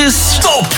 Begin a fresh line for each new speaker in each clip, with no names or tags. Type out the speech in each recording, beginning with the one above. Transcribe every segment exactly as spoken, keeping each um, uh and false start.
is Top!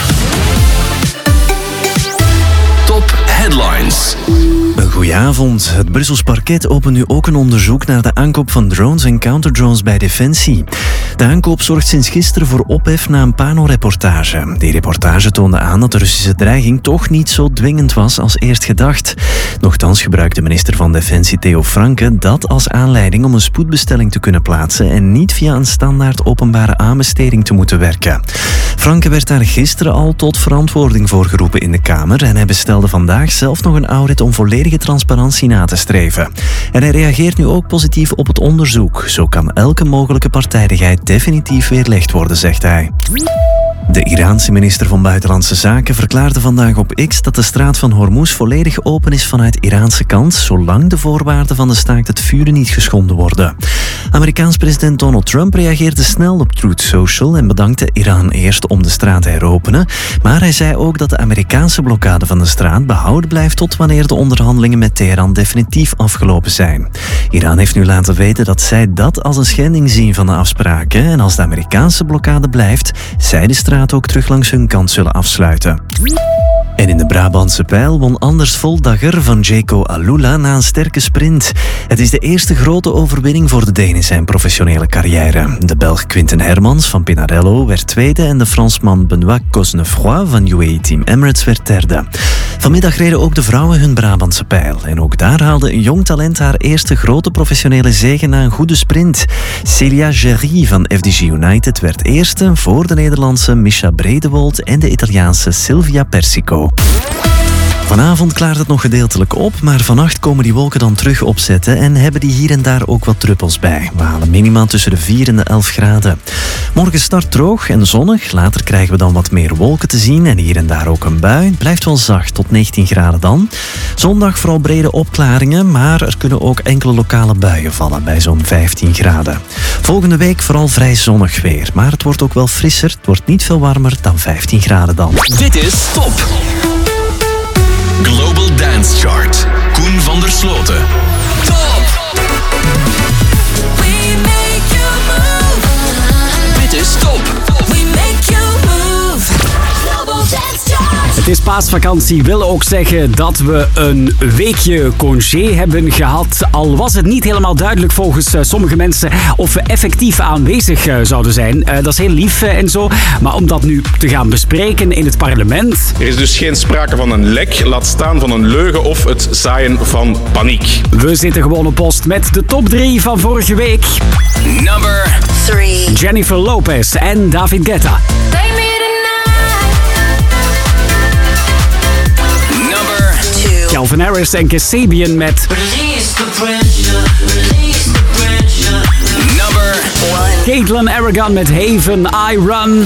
Top Headlines.
Goedenavond. Het Brussels parket opent nu ook een onderzoek naar de aankoop van drones en counterdrones bij Defensie. De aankoop zorgt sinds gisteren voor ophef na een Pano-reportage. Die reportage toonde aan dat de Russische dreiging toch niet zo dwingend was als eerst gedacht. Nochtans gebruikte minister van Defensie Theo Franke dat als aanleiding om een spoedbestelling te kunnen plaatsen en niet via een standaard openbare aanbesteding te moeten werken. Franke werd daar gisteren al tot verantwoording voor geroepen in de Kamer en hij bestelde vandaag zelf nog een audit om volledige transparantie na te streven. En hij reageert nu ook positief op het onderzoek. Zo kan elke mogelijke partijdigheid definitief weerlegd worden, zegt hij. De Iraanse minister van Buitenlandse Zaken verklaarde vandaag op X dat de straat van Hormuz volledig open is vanuit Iraanse kant, zolang de voorwaarden van de staakt het vuren niet geschonden worden. Amerikaans president Donald Trump reageerde snel op Truth Social en bedankte Iran eerst om de straat te heropenen, maar hij zei ook dat de Amerikaanse blokkade van de straat behouden blijft tot wanneer de onderhandelingen met Teheran definitief afgelopen zijn. Iran heeft nu laten weten dat zij dat als een schending zien van de afspraken en als de Amerikaanse blokkade blijft, zij de straat ook terug langs hun kant zullen afsluiten. En in de Brabantse Pijl won Anders Voldagger van Jayco Alula na een sterke sprint. Het is de eerste grote overwinning voor de Deen in zijn professionele carrière. De Belg Quinten Hermans van Pinarello werd tweede en de Fransman Benoît Cosnefroy van U A E Team Emirates werd derde. Vanmiddag reden ook de vrouwen hun Brabantse Pijl. En ook daar haalde een jong talent haar eerste grote professionele zege na een goede sprint. Celia Gerry van F D G United werd eerste voor de Nederlandse Misha Bredewold en de Italiaanse Silvia Persico. Vanavond klaart het nog gedeeltelijk op, maar vannacht komen die wolken dan terug opzetten en hebben die hier en daar ook wat druppels bij. We halen minima tussen de vier en de elf graden. Morgen start droog en zonnig, later krijgen we dan wat meer wolken te zien en hier en daar ook een bui. Het blijft wel zacht tot negentien graden dan. Zondag vooral brede opklaringen, maar er kunnen ook enkele lokale buien vallen bij zo'n vijftien graden. Volgende week vooral vrij zonnig weer, maar het wordt ook wel frisser. Het wordt niet veel warmer dan vijftien graden dan.
Dit is Top! Global Dance Chart. Koen van der Sloten. Top!
We make you move.
Dit is Top!
We make you move. Global Dance Chart.
Het is paasvakantie, wil ook zeggen dat we een weekje congé hebben gehad. Al was het niet helemaal duidelijk volgens uh, sommige mensen of we effectief aanwezig uh, zouden zijn. Uh, dat is heel lief uh, en zo. Maar om dat nu te gaan bespreken in het parlement...
Er is dus geen sprake van een lek, laat staan van een leugen of het zaaien van paniek.
We zitten gewoon op post met de top drie van vorige week.
Number
Three.
Jennifer Lopez en David Guetta.
Take me
Calvin Harris en Kasabian met
Release the pressure, release the pressure.
Number
One.
Caitlin Aragon met Haven, I Run.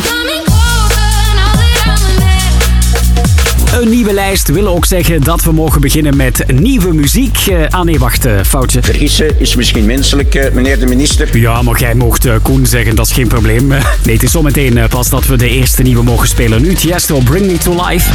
Een nieuwe lijst wil ook zeggen dat we mogen beginnen met nieuwe muziek. Uh, ah nee, wacht, uh, foutje.
Vergissen is misschien menselijk, uh, meneer de minister.
Ja, maar jij mocht uh, Koen zeggen, dat is geen probleem. Uh, nee, het is zometeen uh, pas dat we de eerste nieuwe mogen spelen. Nu Tiesto, Bring Me To Life.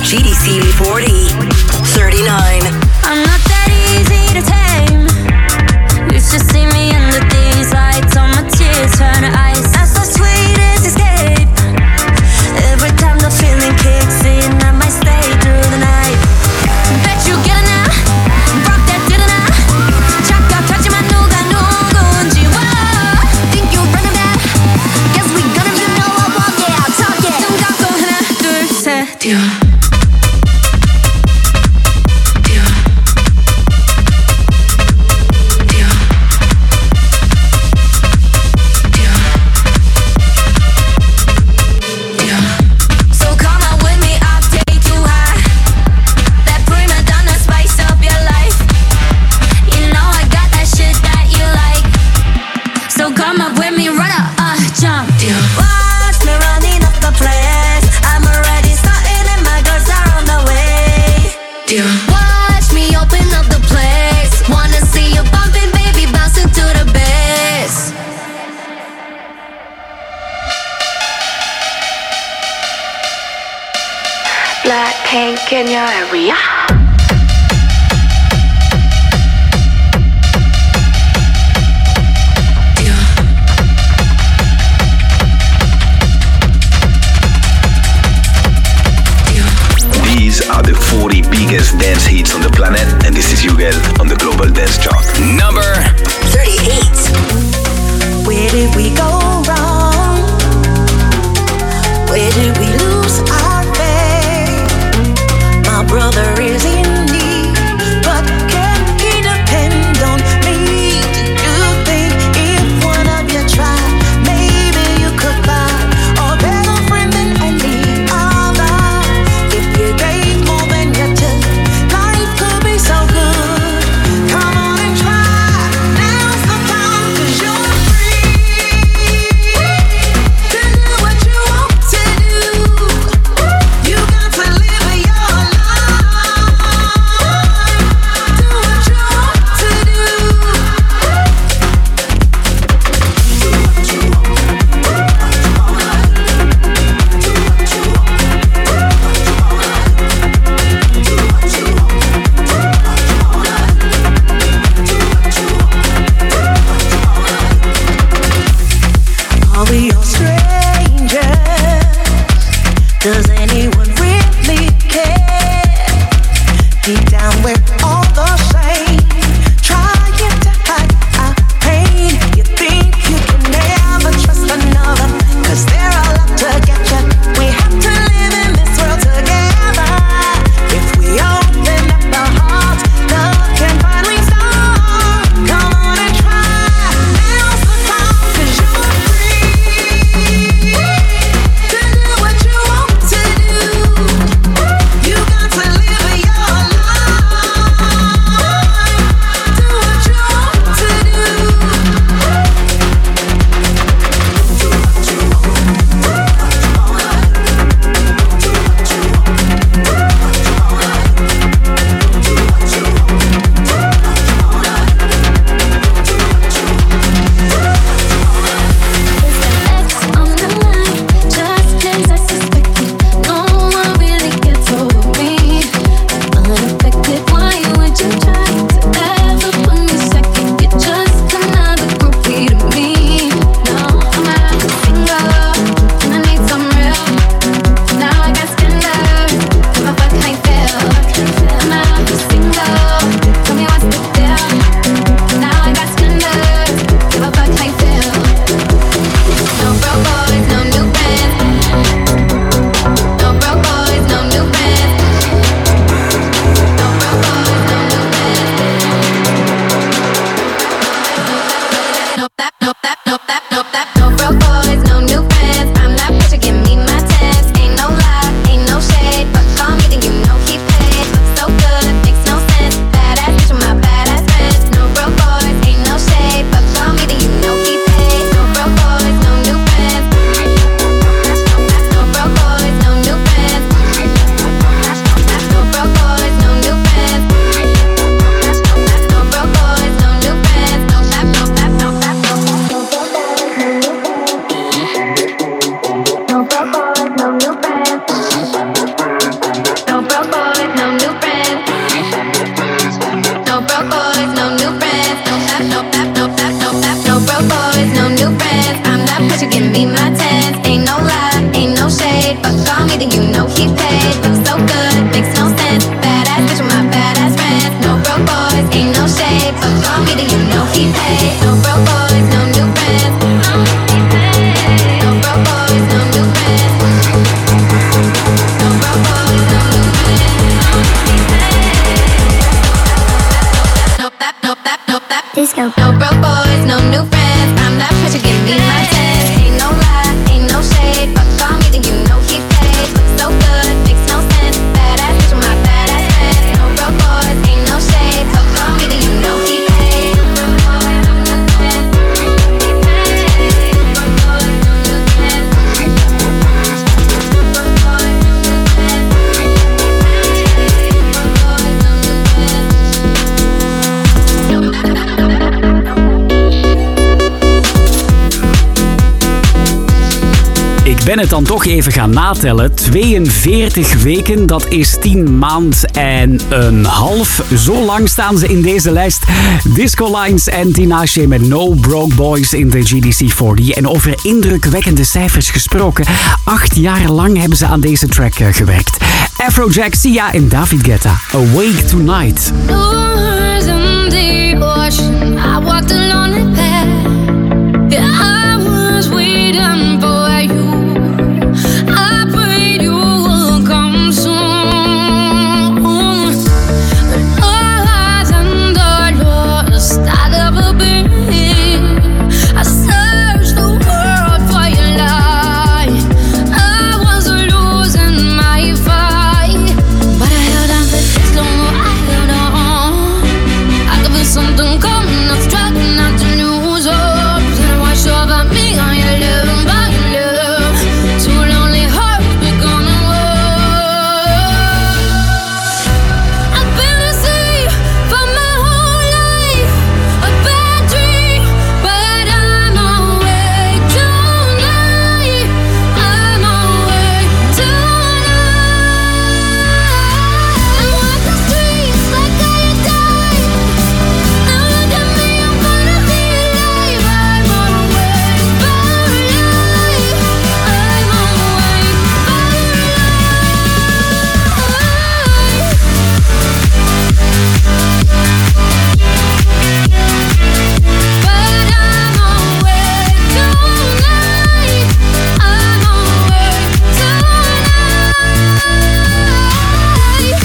G D C forty. thirty-nine.
I'm not that easy to tame. You should see me under these lights. All my tears turn to ice. That's the sweetest escape. Every time the feeling kicks in, I might stay through the night. Bet you get it now. Rock that didn't I? 착각하지만 누가 누군지 와. Think you're running back? Guess we gonna be. You know I walk it out, talk it. 눈 감고 하나 둘 셋. 뛰어. Watch me open up the place. Wanna see you bumping, baby, bouncing to the bass.
Black pink in your area.
These are the forty biggest dance hits on the planet, and this is Hugel on the Global Dance Chart.
Number
thirty-eight.
Where did we go wrong? Where did we lose our faith? My brother is in need, but can he depend on me? Do you think if one of you tried, maybe you could find a better friend than any other? If you gave more than you took, life could be so good. disco.
No broke boys, no new friends. I'm that pressure, give me my ten. Ain't no lie, ain't no shade. Fuck on me, then you know he paid. Look so good, makes no sense. Badass bitch with my badass friends. No broke boys, ain't no shade. Fuck on me, then you know he paid.
Ik ben het dan toch even gaan natellen. tweeënveertig weken, dat is tien maand en een half. Zo lang staan ze in deze lijst. Disco Lines en Tinashe met No Broke Boys in de G D C veertig. En over indrukwekkende cijfers gesproken. Acht jaar lang hebben ze aan deze track gewerkt. Afrojack, Sia en David Guetta. Awake Tonight.
Doors in the ocean, I walked a lonely path. Yeah, I was waiting for you. I prayed you would come soon. But all eyes and the lost I'd ever been. I searched the world for your light. I was losing my fight, but I held on for this long. I held on. I could feel something coming. I'm struggling not to lose hope. Then I watched over me on your love, by your love. Too lonely hearts become a war. I've been a sea for my whole life, a bad dream, but I'm awake tonight. I'm awake tonight. I walk the streets like I had died. Now look at me, I'm gonna be alive. I'm awake for life. I'm awake for But I'm awake tonight. I'm awake tonight.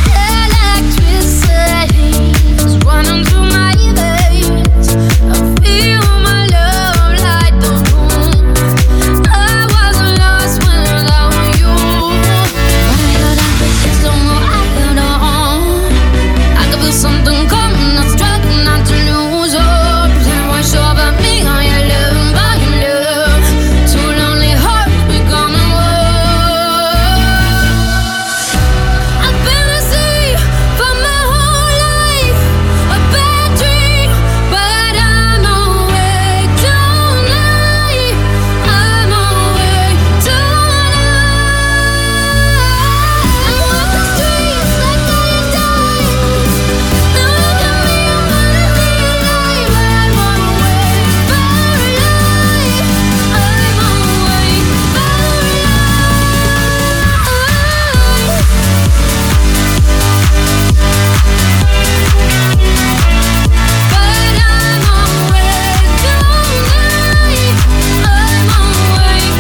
Electricity's running through my veins. I feel my love light the room. I was lost without you, but I held on for this long. I held on. I could feel something coming. I'm struggling not to lose hope. Then I watched over me on your love, by your love. Two lonely hearts become a war. I've been a sea for my whole life, a bad dream, but I'm awake tonight. I'm awake tonight. I walk the streets like I had died. Now look at me, I'm gonna be alive. I'm awake for life. I'm awake for But I'm awake tonight. I'm awake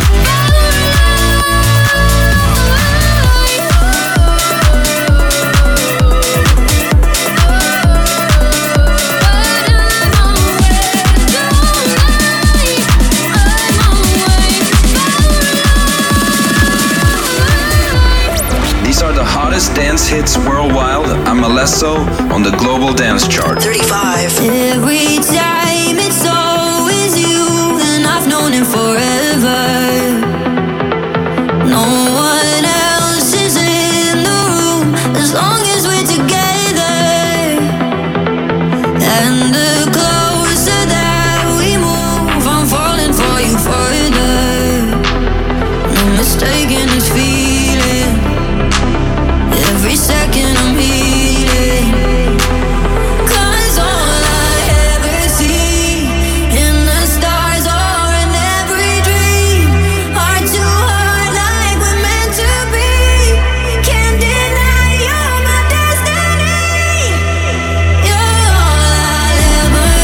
These are the hottest dance hits worldwide. I'm Alesso on the Global Dance Chart.
thirty-five. Every time it's always you, and I've known it forever. No one else is in the room as long as we're together. And the closer that we move, I'm falling for you further. No mistaking this feeling. Every second I'm healing. 'Cause all I ever see in the stars or in every dream are two heart like we're meant to be. Can't deny you're my destiny. You're all I'll ever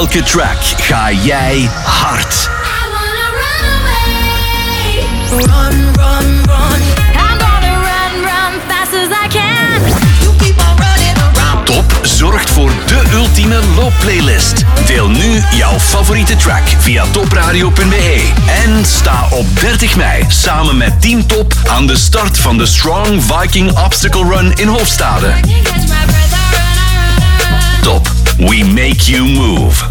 welke track ga jij hard?
Run, run, run. I'm gonna run, run fast as I can. You keep on running around.
Top zorgt voor de ultieme loopplaylist. Deel nu jouw favoriete track via topradio punt b e. En sta op dertig mei samen met Team Top aan de start van de Strong Viking Obstacle Run in Hoofdstade. Top. We make you move.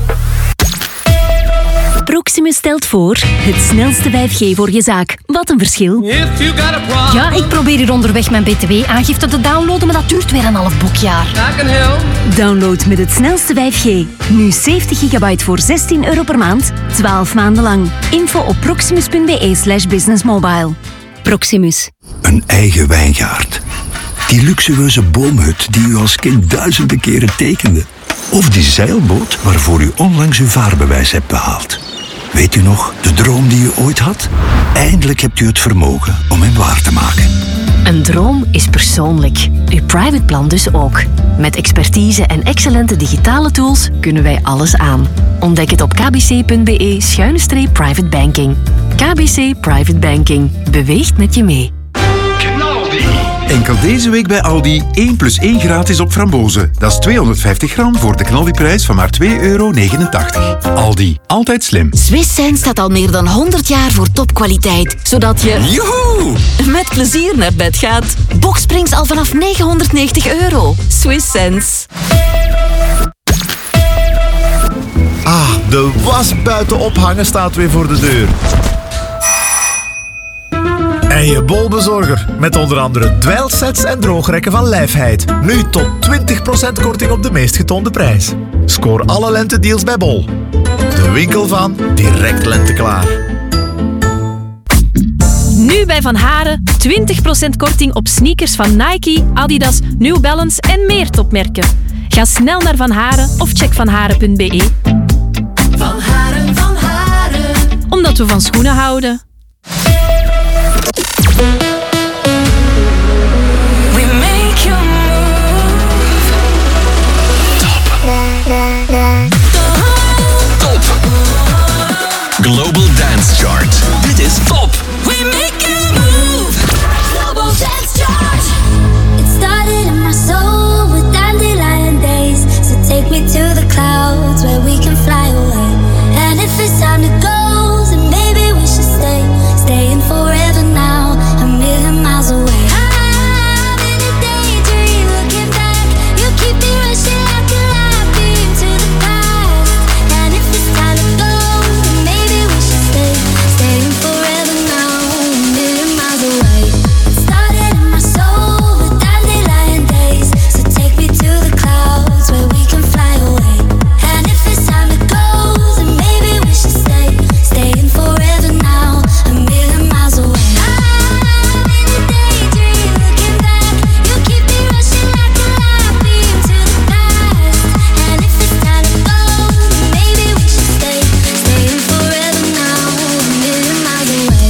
Proximus stelt voor het snelste vijf G voor je zaak. Wat een verschil.
Ja, ik probeer hier onderweg mijn B T W-aangifte te downloaden, maar dat duurt weer een half boekjaar.
Download met het snelste vijf G. Nu zeventig gigabyte voor zestien euro per maand, twaalf maanden lang. Info op proximus punt b e slash businessmobile. Proximus.
Een eigen wijngaard. Die luxueuze boomhut die u als kind duizenden keren tekende. Of die zeilboot waarvoor u onlangs uw vaarbewijs hebt behaald. Weet u nog, de droom die u ooit had? Eindelijk hebt u het vermogen om hem waar te maken.
Een droom is persoonlijk. Uw private plan dus ook. Met expertise en excellente digitale tools kunnen wij alles aan. Ontdek het op kbc punt b e schuine streep private banking. K B C Private Banking. Beweegt met je mee.
Enkel deze week bij Aldi één plus één gratis op frambozen. Dat is tweehonderdvijftig gram voor de knaldiprijs van maar twee euro negenentachtig. Aldi, altijd slim.
Swiss Sense staat al meer dan honderd jaar voor topkwaliteit. Zodat je...
Joehoe!
Met plezier naar bed gaat. Boxsprings al vanaf negenhonderdnegentig euro. Swiss Sense.
Ah, de was buiten ophangen staat weer voor de deur. En je bolbezorger, met onder andere dweilsets en droogrekken van Lijfheid. Nu tot twintig procent korting op de meest getoonde prijs. Scoor alle lentedeals bij Bol. De winkel van direct lenteklaar.
Nu bij Van Haren twintig procent korting op sneakers van Nike, Adidas, New Balance en meer topmerken. Ga snel naar Van Haren of check vanharen punt b e.
Van Haren, Van Haren.
Omdat we van schoenen houden.
We make you move.
Top. Top. Global Dance Chart. Dit is Top.
We make you move. Global Dance Chart.
It started in my soul with dandelion days. So take me to the clouds where we can fly away. And if it's time to go, then maybe we should stay. Staying forever now, a million miles away. I'm in a daydream looking back. You keep me rushing like a light beam to the past. And if it's time to go, then maybe we should stay. Staying forever now, a million miles away. It started in my soul with dandelion days. So take me to the clouds where we can fly away. And if it's time to go, then maybe we should stay. Staying forever now, a million miles away. I'm in a daydream looking back. You keep me rushing like a light beam to the past. And if it's time to go, then maybe we should stay. Staying forever now, a million miles away.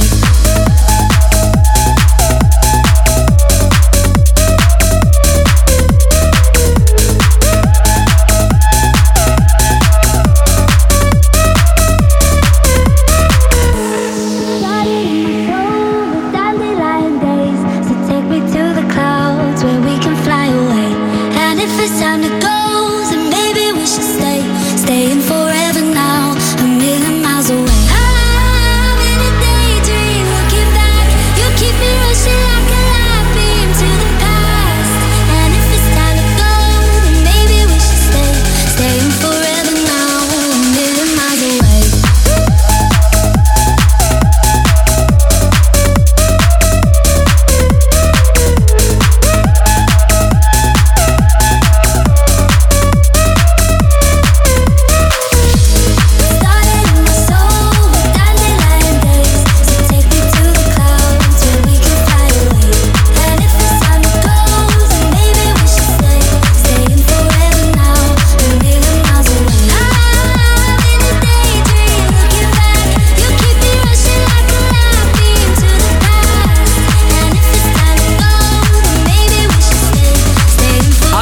Started in my soul with dandelion days. So take me to the clouds where we can fly away. And if it's time to go, then maybe we should stay. Staying forever now, a million miles away. I'm in a daydream looking back. You keep me rushing like a light beam to the past. And if it's time to go, then maybe we should stay. Staying forever now, a million miles away.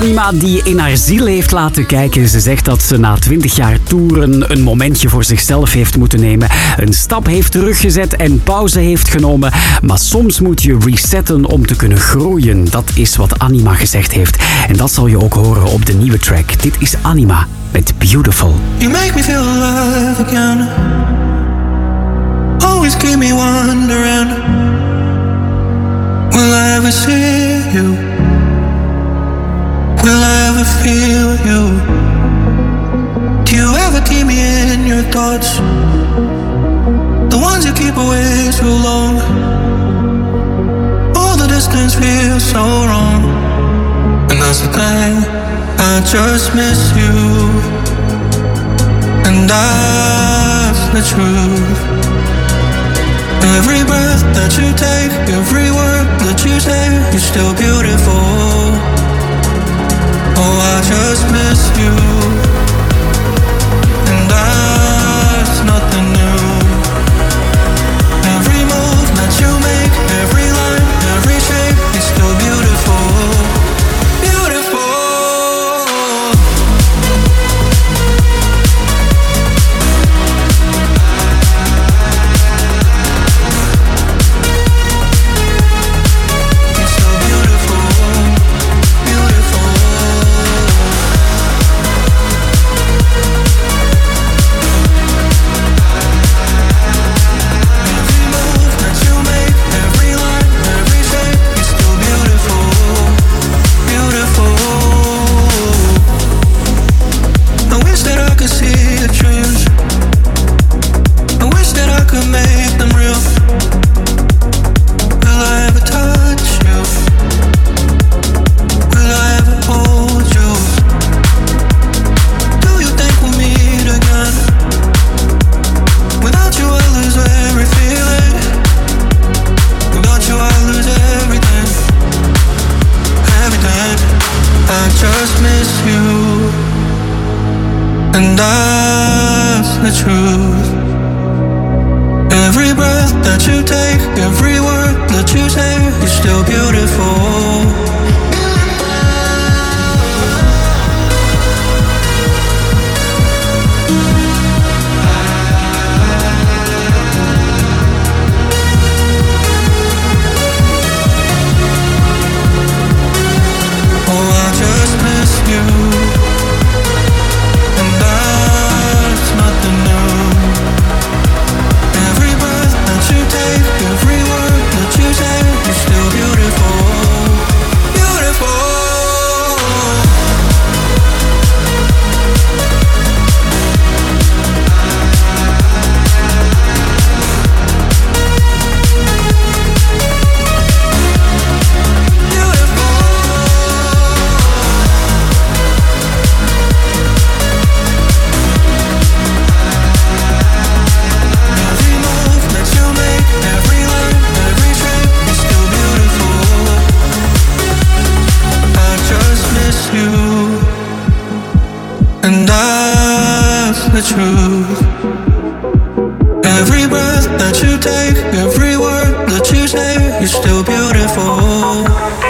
Anima die in haar ziel heeft laten kijken. Ze zegt dat ze na twintig jaar toeren een momentje voor zichzelf heeft moeten nemen. Een stap heeft teruggezet en pauze heeft genomen. Maar soms moet je resetten om te kunnen groeien. Dat is wat Anima gezegd heeft. En dat zal je ook horen op de nieuwe track. Dit is Anima met Beautiful.
You make me feel alive again. Always keep me wondering, will I ever see you? Will I ever feel you? Do you ever keep me in your thoughts? The ones you keep away too long. All the distance feels so wrong. And that's the thing, I just miss you. And that's the truth. Every breath that you take, every word that you say, you're still beautiful. Oh, I just miss you. And that's nothing new. Every move that you make, every line, every shape, you're still beautiful. Beautiful. And that's the truth. Every breath that you take, every word that you say, you're still beautiful. Oh, I just miss you. The truth. Every breath that you take, every word that you say, you're still beautiful.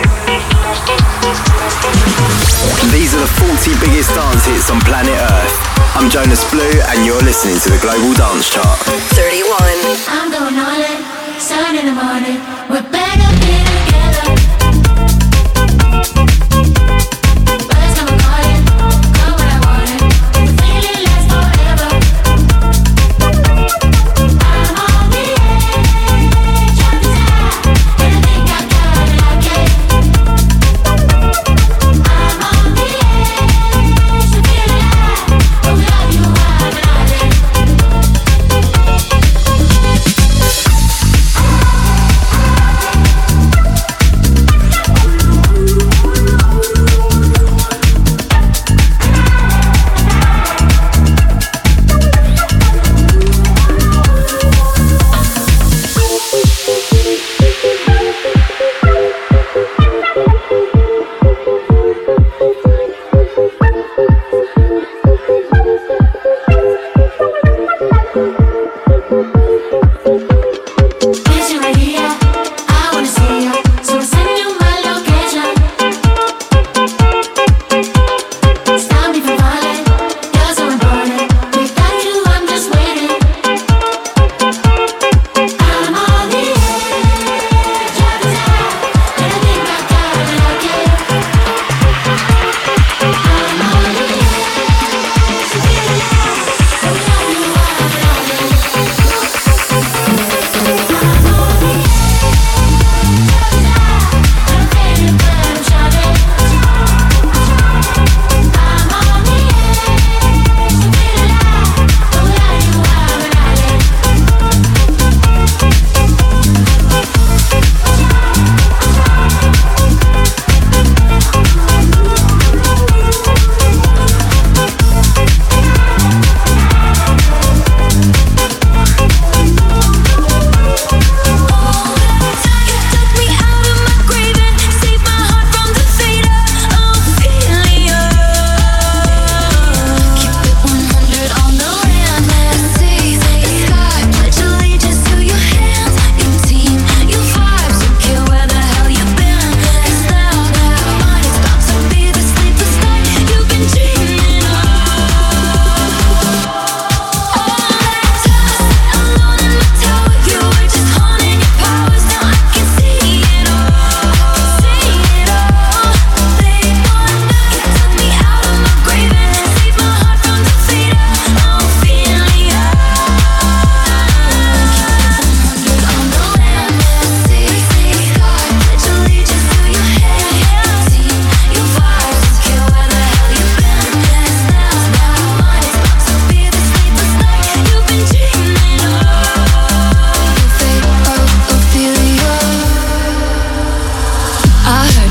These are the forty biggest dance hits on planet Earth. I'm Jonas Blue and you're listening to the Global Dance Chart. thirty-one.
I'm going all in, sun in the morning. We're better being together. Birds come calling, come when I want it. The feeling lasts forever. I'm on the edge of desire, and I think I got it, I get it. I'm on the edge to feel alive. Oh, without you, I'm an island.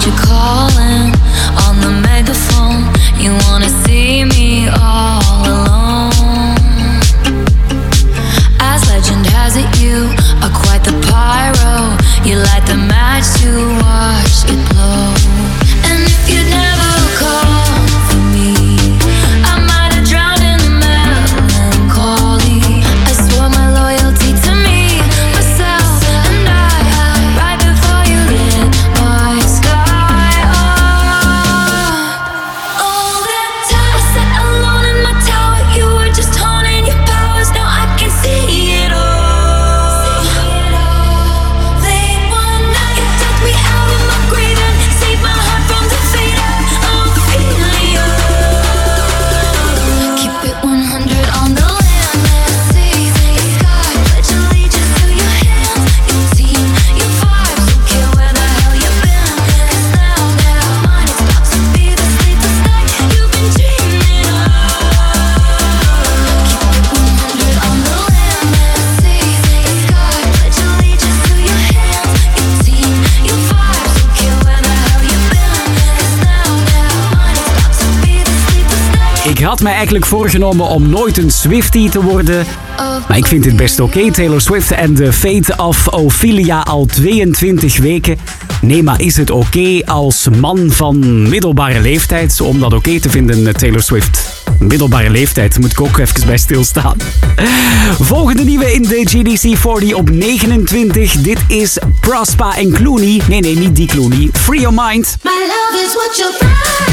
you calling on the megaphone. You wanna see me all alone. As legend has it, you are quite the pyro. You light the match to watch it blow. And if you'd never call for me, I might have drowned in the melancholy. I swore my loyalty to me, myself, and I, right before you lit my sky up. All that time I sat alone in my tower, you were just honing your powers. Now I can see it all. Late one night, you took me out of my grave and saved my heart from the fate of Ophelia. Keep it one hundred on the land and sea, sky. Pledge allegiance to your hands, your team, your vibes. Don't care where the hell you've been. 'Cause now, now, mine is about to be the sleepless night you've been dreaming of. Keep it one hundred on the land and sea, sky. Pledge allegiance to your hands, your team, your vibes. Don't care where the hell you've been. 'Cause now, now, mine is about to be the sleepless night.
Ik had mij eigenlijk voorgenomen om nooit een Swiftie te worden. Maar ik vind het best oké. Taylor Swift en The Fate of Ophelia al tweeëntwintig weken. Nee, maar is het oké als man van middelbare leeftijd om dat oké te vinden, Taylor Swift? Middelbare leeftijd, moet ik ook even bij stilstaan. Volgende nieuwe in de G D C veertig op negenentwintig. Dit is Prospa en Clooney. Nee, nee, niet die Clooney. Free Your Mind.
My love is what you're from.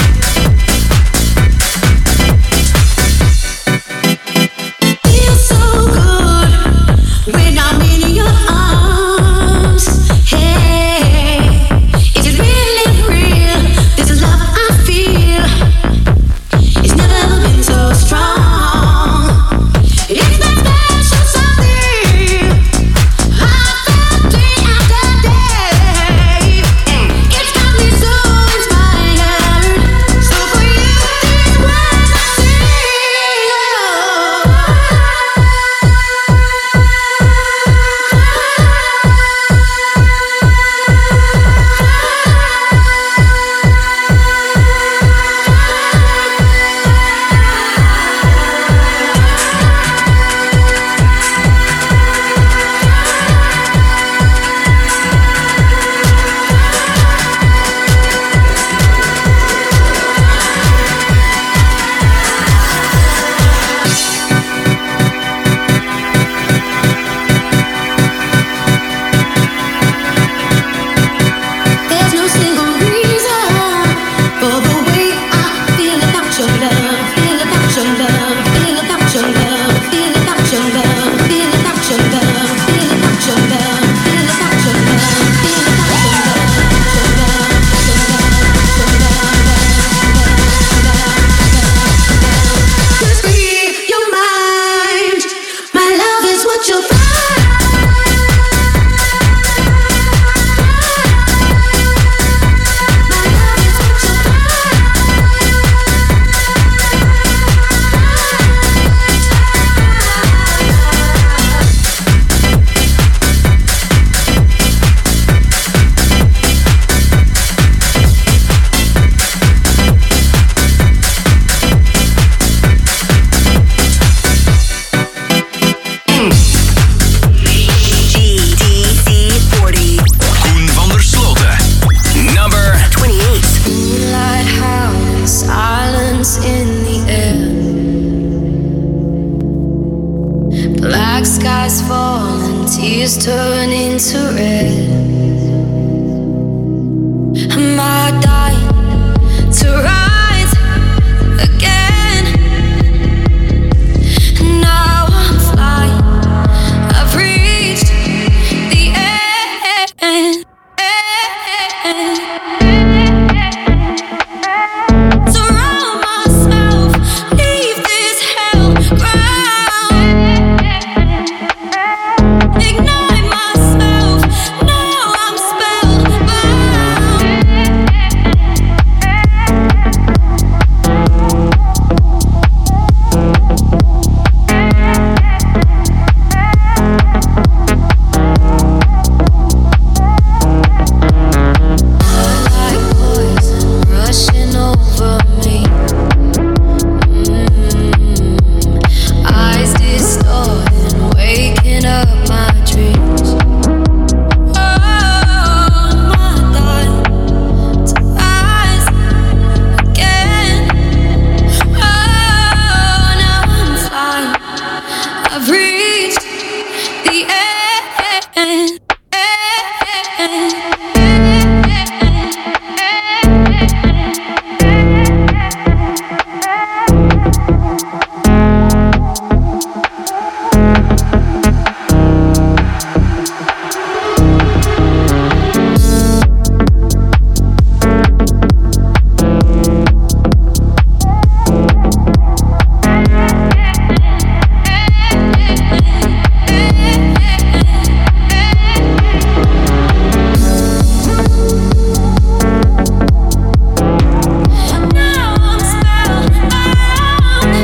Feel so Black skies fall and tears turn into red. Am I dying to rise again? Now I'm flying, I've reached the end. Surround myself, leave this hell ground. Ignite myself, now I'm spellbound. Like poison rushing over me. Mm. Eyes distorted, waking up my dreams. Oh, I'm not dying to rise again. Oh, now I'm flying, I've reached the end. Now I'm spellbound.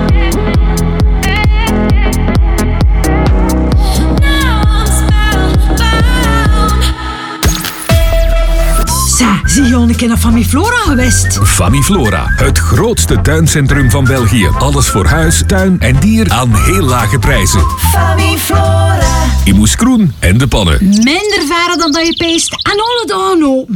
Now I'm spellbound.
Zeg, zie je al een keer naar Famiflora geweest?
Famiflora, het grootste tuincentrum van België. Alles voor huis, tuin en dier aan heel lage prijzen.
Famiflora.
In Moeskroen en De Pannen.
Minder verre dan dat je peest en alle dagen open.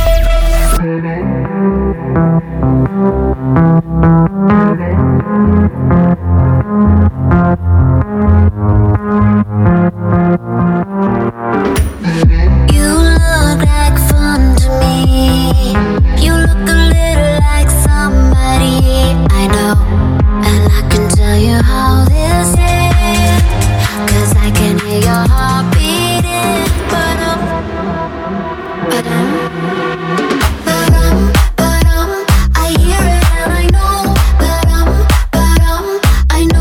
You look like fun to me. You look a little like somebody I know. And I can tell you how this is. Cause I can hear your heart beating. Ba-dum, ba-dum, ba-dum, ba-dum. I hear it and I know. Ba-dum, ba-dum, I know.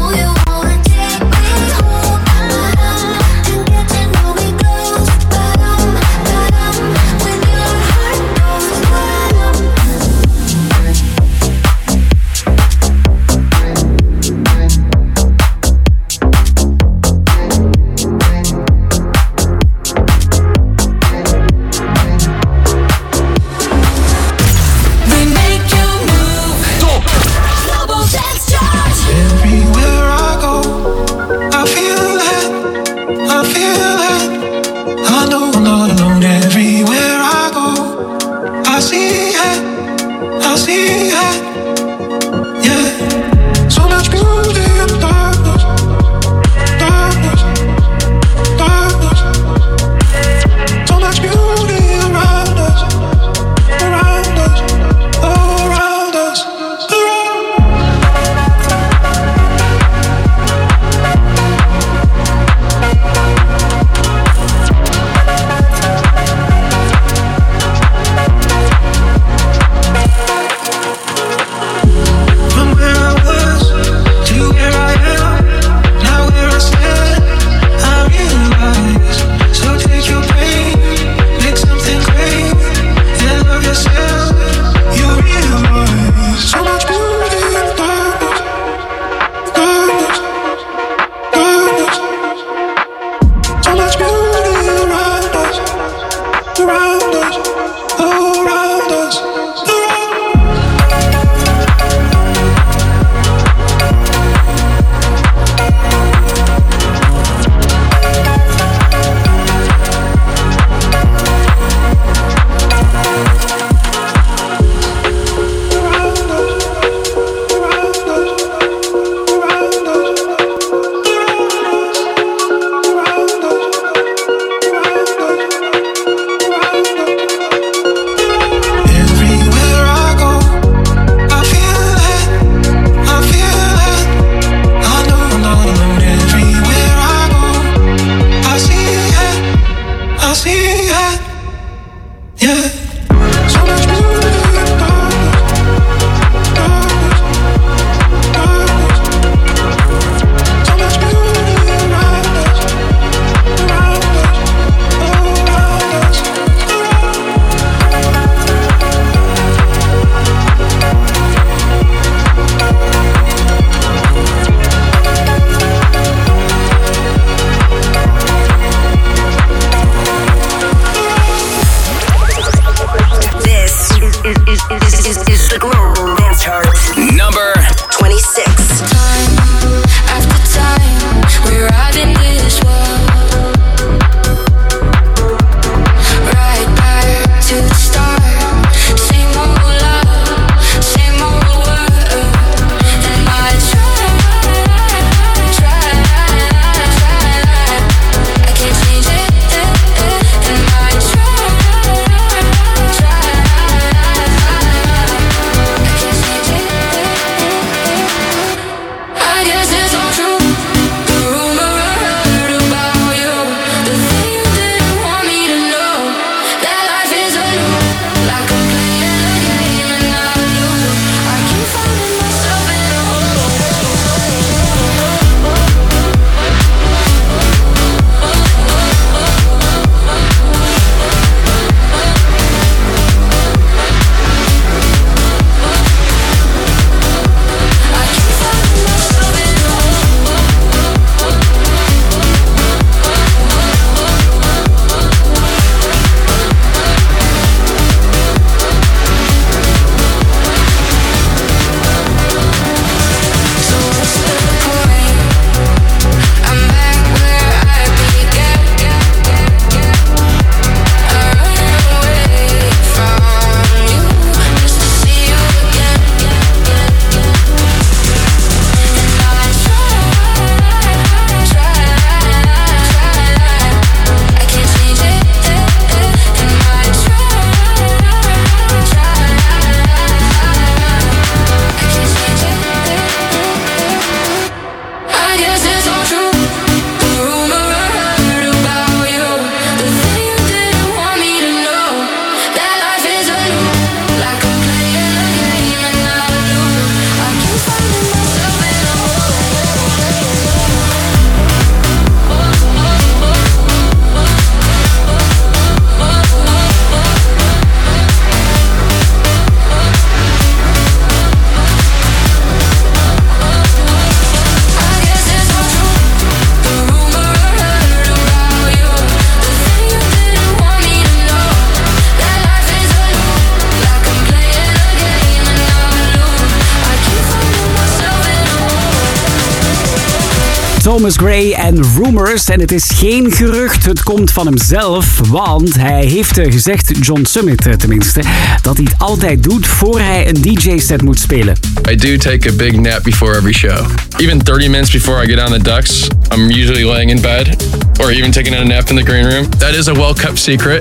Thomas Gray en Rumors. En het is geen gerucht, het komt van hemzelf. Want hij heeft gezegd, John Summit tenminste, dat hij het altijd doet voor hij een D J-set moet spelen.
I do take a big nap before every show. Even thirty minutes before I get on the Ducks, I'm usually laying in bed. Or even taking a nap in the green room. That is a well-kept secret.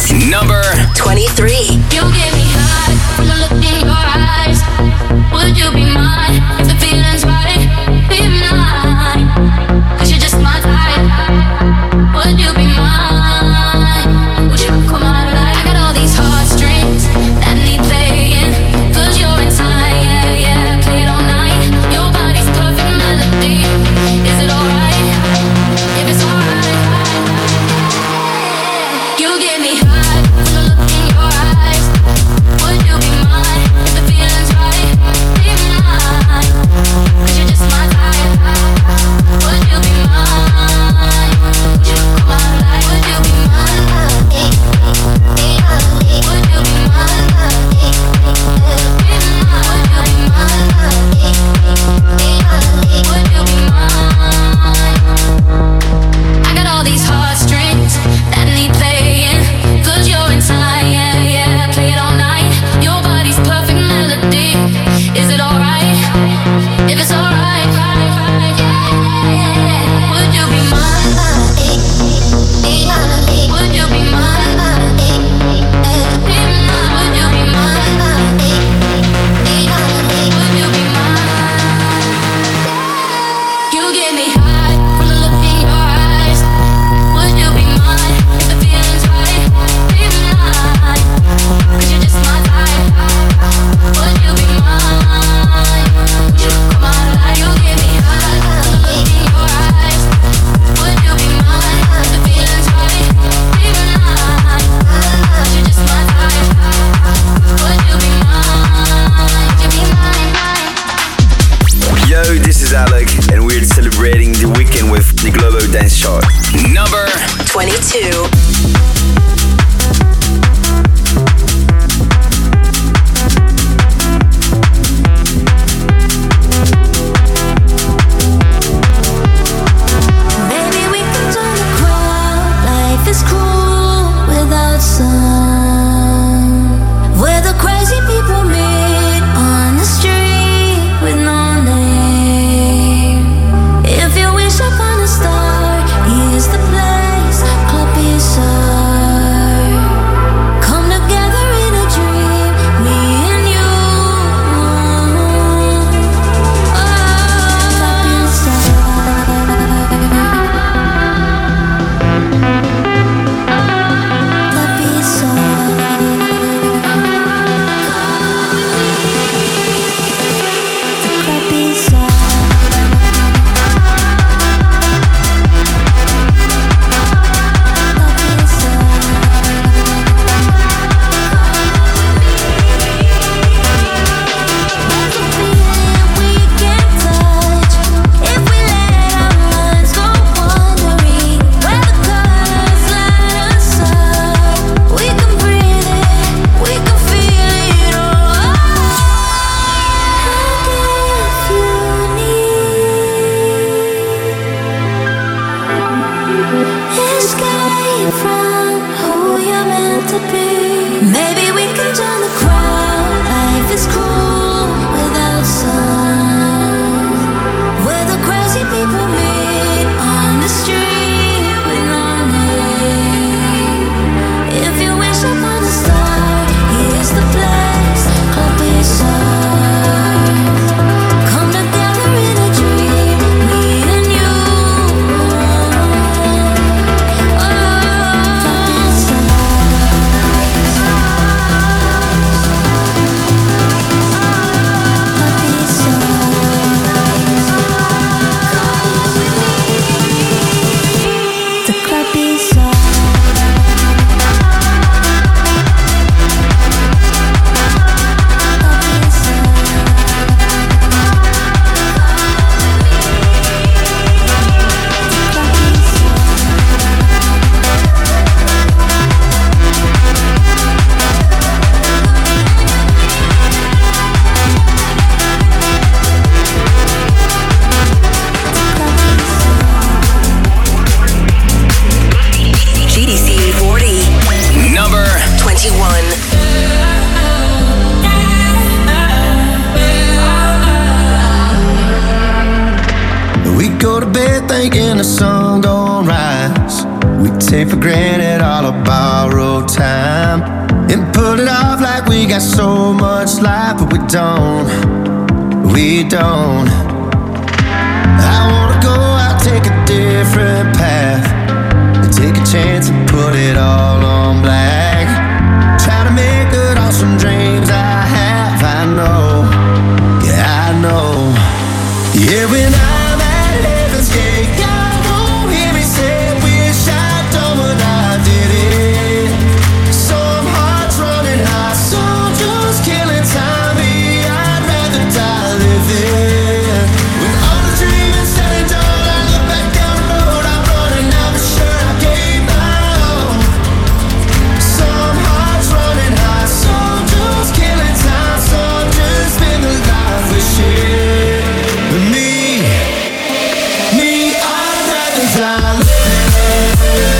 Number
twenty-three.
You get me high from the look in your eyes. Would you be mine if the feeling's right? Be mine, 'cause you're just my type. Would you be mine? Would you come out alive? I got all these heartstrings that need playing, 'cause you're inside, yeah, yeah. Play it all night. Your body's perfect melody. Is it alright? If it's alright, you get me high from the look in your eyes. Would you be mine if the feeling's right? Be mine, 'cause you're just my type. Would you be mine? Would you come out alive? Would you be mine? Would you be mine? Be mine. Would you be mine? Would you be mine? I got all these heartstrings that need playing, 'cause you're inside, yeah, yeah. Play it all night. Your body's perfect melody. Is it alright? If it's alright, would you be mine? Would you be mine? Be mine. Would you be mine? Would you be mine? You get me high from the look in your eyes. Would you be mine if the feeling's right? Be mine, 'cause you're just my type. Would you be mine? Would you come out alive? You get me high from the look in your eyes. Would you be mine if the feeling's right? Be mine, 'cause you're just my type. Would you be mine? Would you be mine?
Yo, this is Alec, and we're celebrating the weekend with the Global Dance Chart.
Number
twenty-two.
Maybe we can turn the crowd. Life is cruel without sun. Where the crazy people meet on the street with no name. If you wish upon a star, here's the place. Club Bizarre. Come together in a dream, me and you. Oh, Club Escape from who you're meant to be. Maybe we can turn the crowd. Life is cruel without sun. Where the crazy people meet on the street with no name. If you wish upon a star, here's the place. Club Bizarre. Come together in a dream, me and you. Oh, Club The Club Bizarre.
G D C forty.
Number
twenty-one.
We go to bed thinking the sun don't rise. We
take for granted all of borrowed time and put it off like we got so much life, but we don't, we don't. I wanna go out, take a different path, take a chance and put it all on black. Try to make good on some dreams I have, I know, yeah I know. Yeah, when I'm at heaven's gate, God won't hear me say, wish I'd done what I did it. Some hearts running high, some just killing time. Me, I'd rather die living. When all the dreaming said and done, I look back down the road I'm running, I'm sure I gave my all. Some hearts running high, some just killing time, some just spend their life wishing. Me, me, I'd rather die living.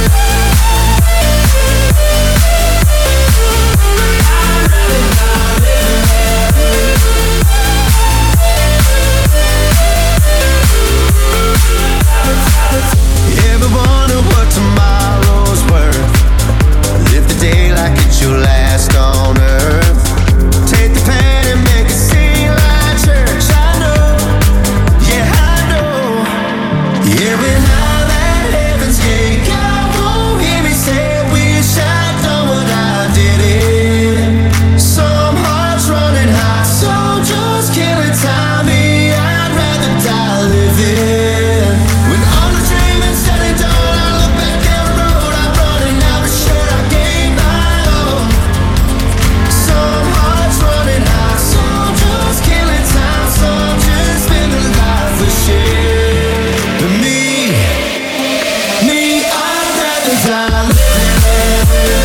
Ever wonder what tomorrow's worth? Live the day like it's your last on earth. Take the pen and make it seem like church. I know, yeah I know. Yeah, when I'm at heaven's gate, God won't hear me say, wish I'd done what I did it. Some hearts running high, some just killing time. Me, I'd rather die living. When all the dreaming said and done, I look back down the road I'm running, I'm sure I gave my all. Some hearts running high, some just killing time, some just spend their life wishing. But me, me, I'd rather die living.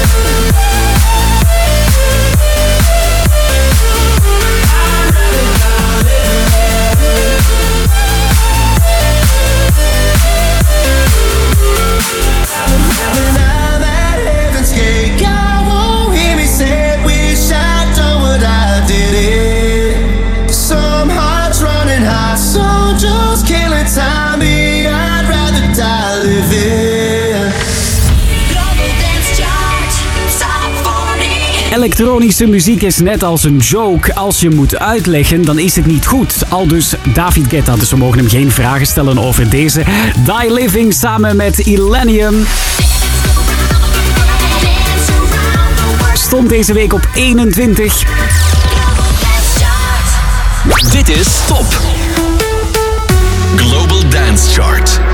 When I'm at heaven's gate, God won't hear me say, wish I'd done what I did it. Some hearts running high, some just killing time. Me, I'd rather die living. Global Dance Chart, Top veertig.
Elektronische muziek is net als een joke. Als je moet uitleggen, dan is het niet goed. Aldus David Guetta, dus we mogen hem geen vragen stellen over deze. Die Living samen met Illenium stond deze week op eenentwintig.
Dit is Top Global Dance Chart.